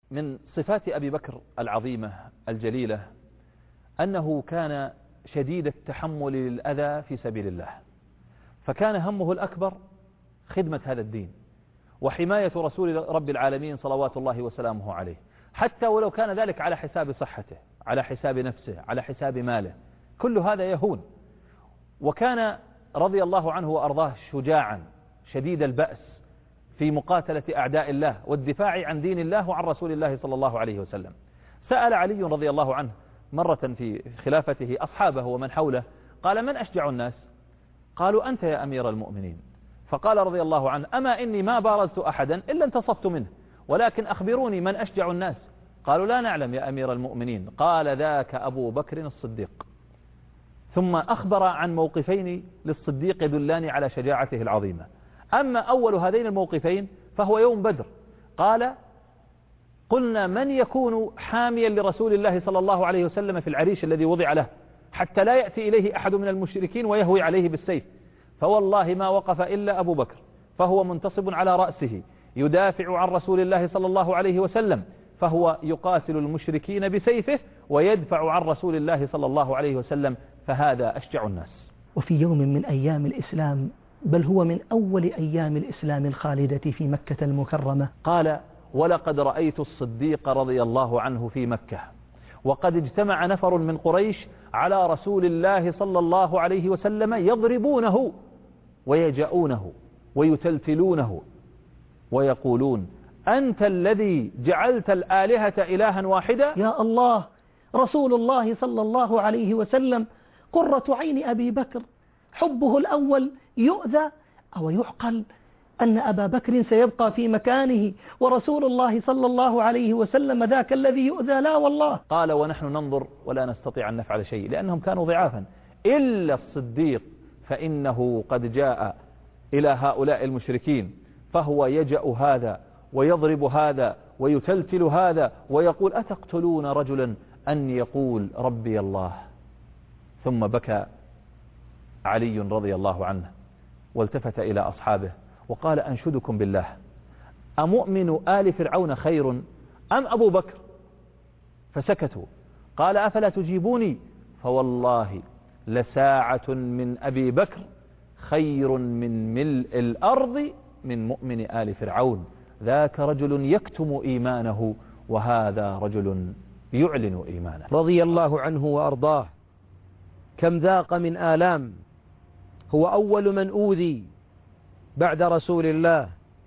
من صفات أبي بكر العظيمة الجليلة أنه كان شديد التحمل للأذى في سبيل الله، فكان همه الأكبر خدمة هذا الدين وحماية رسول رب العالمين صلوات الله وسلامه عليه، حتى ولو كان ذلك على حساب صحته، على حساب نفسه، على حساب ماله، كل هذا يهون. وكان رضي الله عنه وأرضاه شجاعا شديد البأس في مقاتلة أعداء الله والدفاع عن دين الله وعن رسول الله صلى الله عليه وسلم. سأل علي رضي الله عنه مرة في خلافته أصحابه ومن حوله، قال: من أشجع الناس؟ قالوا: أنت يا أمير المؤمنين. فقال رضي الله عنه: أما إني ما بارزت أحدا إلا انتصفت منه، ولكن أخبروني من أشجع الناس؟ قالوا: لا نعلم يا أمير المؤمنين. قال: ذاك أبو بكر الصديق. ثم أخبر عن موقفين للصديق يدلان على شجاعته العظيمة. أما أول هذين الموقفين فهو يوم بدر. قال: قلنا من يكون حاميا لرسول الله صلى الله عليه وسلم في العريش الذي وضع له حتى لا يأتي إليه أحد من المشركين ويهوي عليه بالسيف؟ فوالله ما وقف إلا أبو بكر، فهو منتصب على رأسه يدافع عن رسول الله صلى الله عليه وسلم، فهو يقاتل المشركين بسيفه ويدفع عن رسول الله صلى الله عليه وسلم، فهذا أشجع الناس. وفي يوم من أيام الإسلام، بل هو من أول أيام الإسلام الخالدة في مكة المكرمة، قال: ولقد رأيت الصديق رضي الله عنه في مكة وقد اجتمع نفر من قريش على رسول الله صلى الله عليه وسلم يضربونه ويجاؤونه ويتلتلونه ويقولون: أنت الذي جعلت الآلهة إلها واحدا؟ يا الله، رسول الله صلى الله عليه وسلم قرة عين أبي بكر، حبه الأول يؤذى أو يعقل أن أبا بكر سيبقى في مكانه ورسول الله صلى الله عليه وسلم ذاك الذي يؤذى؟ لا والله. قال: ونحن ننظر ولا نستطيع أن نفعل شيء، لأنهم كانوا ضعافا، إلا الصديق فإنه قد جاء إلى هؤلاء المشركين فهو يجأ هذا ويضرب هذا ويتلتل هذا ويقول: أتقتلون رجلا أن يقول ربي الله؟ ثم بكى علي رضي الله عنه والتفت إلى أصحابه وقال: أنشدكم بالله، أمؤمن آل فرعون خير أم أبو بكر؟ فسكتوا. قال: أفلا تجيبوني؟ فوالله لساعة من أبي بكر خير من ملء الأرض من مؤمن آل فرعون، ذاك رجل يكتم إيمانه وهذا رجل يعلن إيمانه. رضي الله عنه وأرضاه، كم ذاق من آلام، هو أول من أوذي بعد رسول الله،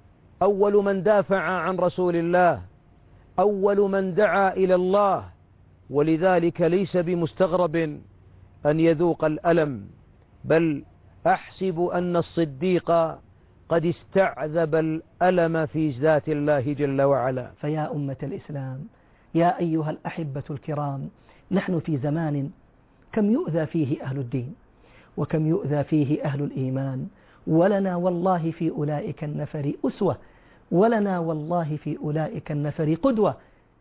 أول من دافع عن رسول الله، أول من دعا إلى الله، ولذلك ليس بمستغرب أن يذوق الألم، بل أحسب أن الصديق قد استعذب الألم في ذات الله جل وعلا. فيا أمة الإسلام، يا أيها الأحبة الكرام، نحن في زمان كم يؤذى فيه أهل الدين وكم يؤذى فيه أهل الإيمان، ولنا والله في أولئك النفر أسوة، ولنا والله في أولئك النفر قدوة،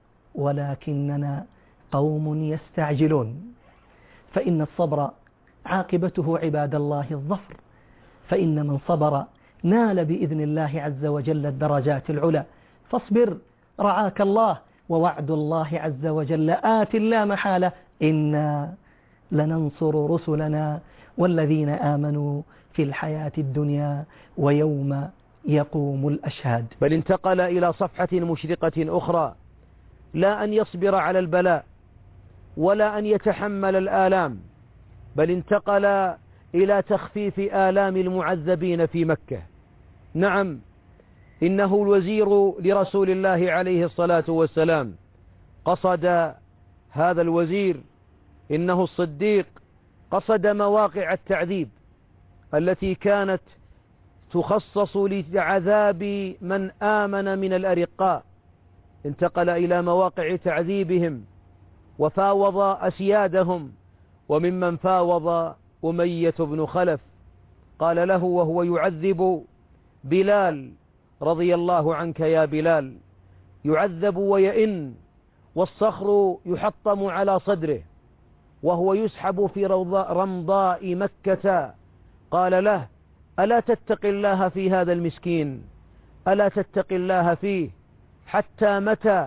ولكننا قوم يستعجلون. فإن الصبر عاقبته عباد الله الظفر، فإن من صبر نال بإذن الله عز وجل الدرجات العلى. فاصبر رعاك الله، ووعد الله عز وجل آت لا محالة، إنا لننصر رسلنا والذين آمنوا في الحياة الدنيا ويوم يقوم الأشهاد. بل انتقل إلى صفحة مشرقة أخرى، لا أن يصبر على البلاء ولا أن يتحمل الآلام، بل انتقل إلى تخفيف آلام المعذبين في مكة. نعم، إنه الوزير لرسول الله عليه الصلاة والسلام، قصد هذا الوزير إنه الصديق قصد مواقع التعذيب التي كانت تخصص لعذاب من آمن من الأرقاء، انتقل إلى مواقع تعذيبهم وفاوض أسيادهم، وممن فاوض أمية بن خلف. قال له وهو يعذب بلال: رضي الله عنك يا بلال، يعذب ويئن والصخر يحطم على صدره وهو يسحب في رمضاء مكة. قال له: ألا تتق الله في هذا المسكين؟ ألا تتق الله فيه؟ حتى متى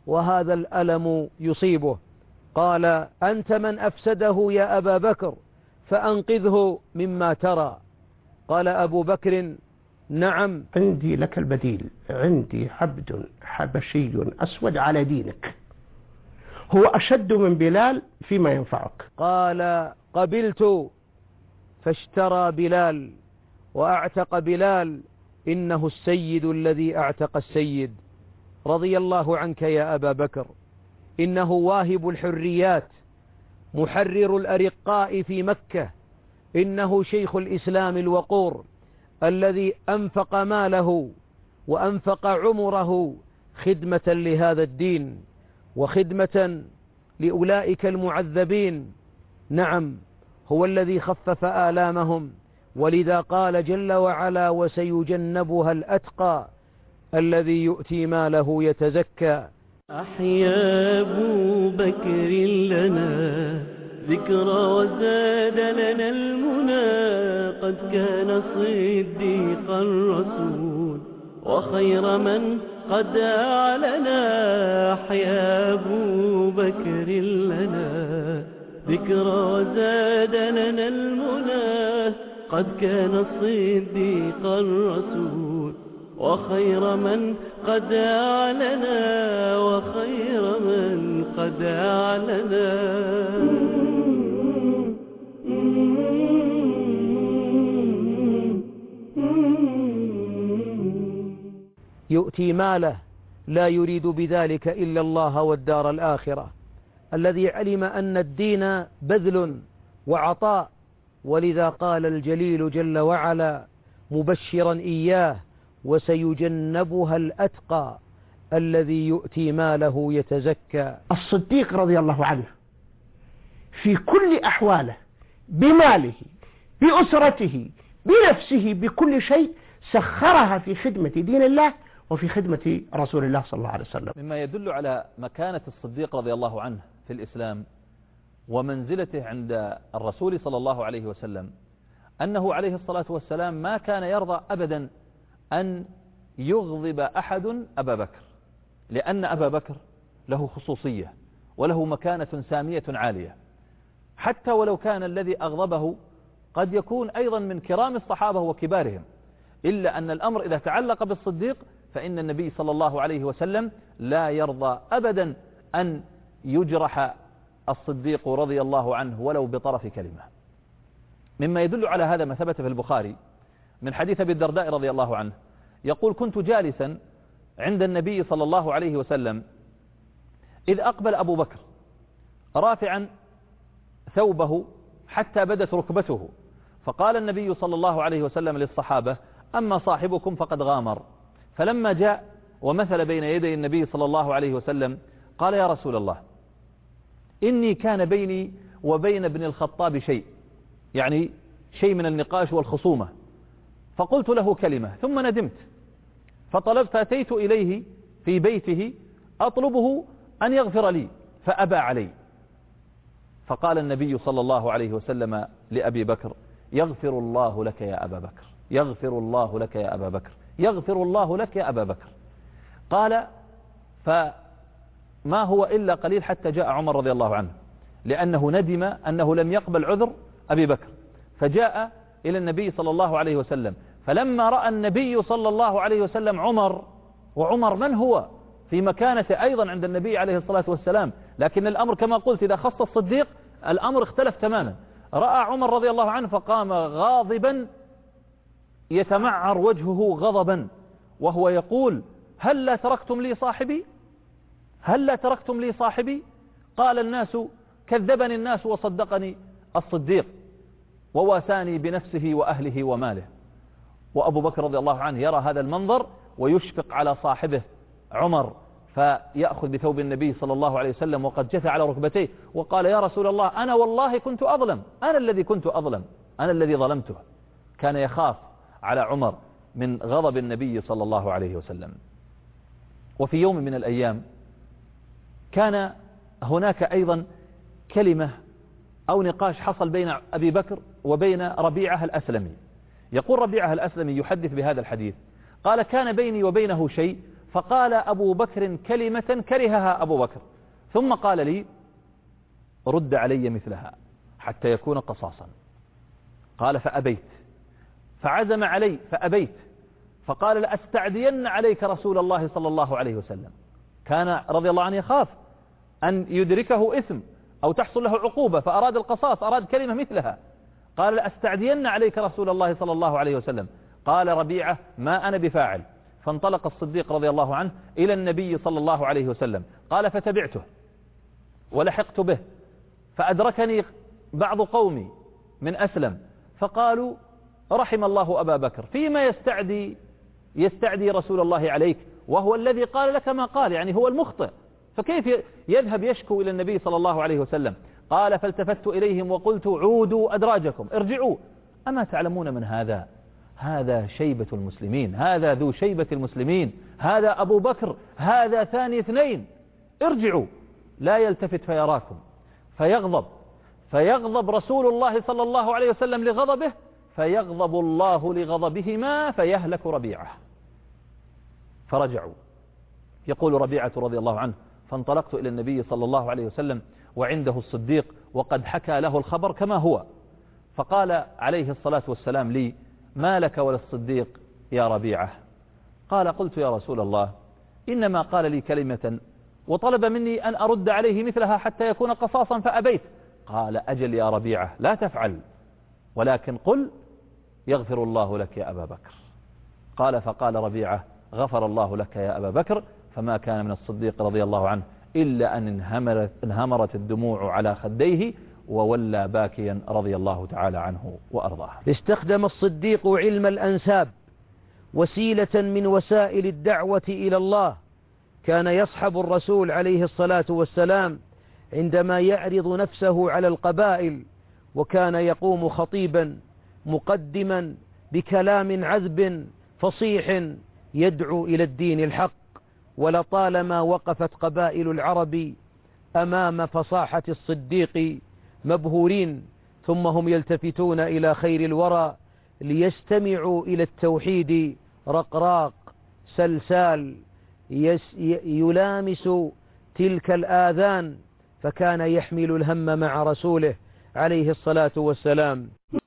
وهذا الألم يصيبه. قال: أنت من أفسده يا أبا بكر فأنقذه مما ترى. قال أبو بكر: نعم. عندي لك البديل، عندي عبد حبشي أسود على دينك، هو أشد من بلال فيما ينفعك. قال: قبلت. فاشترى بلال وأعتق بلال، إنه السيد الذي أعتق السيد. رضي الله عنك يا أبا بكر، إنه واهب الحريات، محرر الأرقاء في مكة، إنه شيخ الإسلام الوقور الذي أنفق ماله وأنفق عمره خدمة لهذا الدين وخدمة لأولئك المعذبين. نعم، هو الذي خفف آلامهم، ولذا قال جل وعلا: وسيجنبها الأتقى الذي يؤتي ماله يتزكى. أحيا أبو بكر لنا ذكرى وزاد لنا المنى، قد كان صديق الرسول وخير من قد أعلنا. أحيا أبو بكر لنا ذكرى وزاد لنا المنى، قد كان صديق الرسول وخير من قد أعلنا، وخير من قد أعلنا. يؤتي ماله لا يريد بذلك إلا الله والدار الآخرة، الذي علم أن الدين بذل وعطاء، ولذا قال الجليل جل وعلا مبشرا إياه: وسيجنبها الأتقى الذي يؤتي ماله يتزكى. الصديق رضي الله عنه في كل أحواله، بماله، بأسرته، بنفسه، بكل شيء سخرها في خدمة دين الله وفي خدمة رسول الله صلى الله عليه وسلم. مما يدل على مكانة الصديق رضي الله عنه في الإسلام ومنزلته عند الرسول صلى الله عليه وسلم أنه عليه الصلاة والسلام ما كان يرضى أبدا أن يغضب أحد أبا بكر، لأن أبا بكر له خصوصية وله مكانة سامية عالية، حتى ولو كان الذي أغضبه قد يكون أيضا من كرام الصحابة وكبارهم، إلا أن الأمر إذا تعلق بالصديق فإن النبي صلى الله عليه وسلم لا يرضى أبدا أن يجرح الصديق رضي الله عنه ولو بطرف كلمة. مما يدل على هذا ما ثبت في البخاري من حديث أبي الدرداء رضي الله عنه يقول: كنت جالسا عند النبي صلى الله عليه وسلم إذ أقبل أبو بكر رافعا ثوبه حتى بدت ركبته، فقال النبي صلى الله عليه وسلم للصحابة: أما صاحبكم فقد غامر. فلما جاء ومثل بين يدي النبي صلى الله عليه وسلم قال: يا رسول الله، إني كان بيني وبين ابن الخطاب شيء، يعني شيء من النقاش والخصومة، فقلت له كلمة ثم ندمت، فأتيت إليه في بيته أطلبه أن يغفر لي فأبى علي. فقال النبي صلى الله عليه وسلم لأبي بكر: يغفر الله لك يا أبا بكر، يغفر الله لك يا أبا بكر، يغفر الله لك يا أبا بكر. قال: فما هو إلا قليل حتى جاء عمر رضي الله عنه، لأنه ندم أنه لم يقبل عذر أبي بكر، فجاء إلى النبي صلى الله عليه وسلم، فلما رأى النبي صلى الله عليه وسلم عمر، وعمر من هو في مكانة أيضا عند النبي عليه الصلاة والسلام، لكن الأمر كما قلت إذا خص الصديق الأمر اختلف تماما. رأى عمر رضي الله عنه فقام غاضبا يتمعر وجهه غضبا وهو يقول: هل لا تركتم لي صاحبي؟ هل لا تركتم لي صاحبي؟ قال الناس: كذبني الناس وصدقني الصديق وواساني بنفسه وأهله وماله. وأبو بكر رضي الله عنه يرى هذا المنظر ويشفق على صاحبه عمر، فيأخذ بثوب النبي صلى الله عليه وسلم وقد جثى على ركبتيه وقال: يا رسول الله، أنا والله كنت أظلم، أنا الذي كنت أظلم، أنا الذي ظلمته. كان يخاف على عمر من غضب النبي صلى الله عليه وسلم. وفي يوم من الأيام كان هناك أيضا كلمة أو نقاش حصل بين أبي بكر وبين ربيعة الأسلمي. يقول ربيعة الأسلمي يحدث بهذا الحديث: قال: كان بيني وبينه شيء فقال أبو بكر كلمة كرهها أبو بكر، ثم قال لي رد علي مثلها حتى يكون قصاصا. قال فأبيت، فعزم علي فأبيت، فقال لأستعدين عليك رسول الله صلى الله عليه وسلم. كان رضي الله عنه يخاف أن يدركه إثم أو تحصل له عقوبة، فأراد القصاص، أراد كلمة مثلها. قال لأستعدين عليك رسول الله صلى الله عليه وسلم. قال ربيعة ما أنا بفاعل. فانطلق الصديق رضي الله عنه إلى النبي صلى الله عليه وسلم. قال فتبعته ولحقت به، فأدركني بعض قومي من أسلم فقالوا رحم الله أبا بكر، فيما يستعدي رسول الله عليك وهو الذي قال لك ما قال، يعني هو المخطئ، فكيف يذهب يشكو إلى النبي صلى الله عليه وسلم؟ قال فالتفت إليهم وقلت عودوا أدراجكم، ارجعوا، أما تعلمون من هذا؟ هذا شيبة المسلمين، هذا ذو شيبة المسلمين، هذا أبو بكر، هذا ثاني اثنين، ارجعوا لا يلتفت فيراكم. فيغضب رسول الله صلى الله عليه وسلم لغضبه، فيغضب الله لغضبهما، فيهلك ربيعة. فرجعوا. يقول ربيعة رضي الله عنه فانطلقت إلى النبي صلى الله عليه وسلم وعنده الصديق وقد حكى له الخبر كما هو، فقال عليه الصلاة والسلام لي ما لك وللصديق يا ربيعة؟ قال قلت يا رسول الله إنما قال لي كلمة وطلب مني أن أرد عليه مثلها حتى يكون قصاصا فأبيت. قال أجل يا ربيعة لا تفعل، ولكن قل يغفر الله لك يا أبا بكر. قال فقال ربيعة غفر الله لك يا أبا بكر، فما كان من الصديق رضي الله عنه إلا أن انهمرت الدموع على خديه وولى باكيا رضي الله تعالى عنه وأرضاه. استخدم الصديق علم الأنساب وسيلة من وسائل الدعوة إلى الله. كان يصحب الرسول عليه الصلاة والسلام عندما يعرض نفسه على القبائل، وكان يقوم خطيبا مقدما بكلام عذب فصيح يدعو إلى الدين الحق. ولطالما وقفت قبائل العرب أمام فصاحة الصديق مبهورين، ثم هم يلتفتون إلى خير الورى ليستمعوا إلى التوحيد رقراق سلسال يلامس تلك الآذان، فكان يحمل الهم مع رسوله عليه الصلاة والسلام.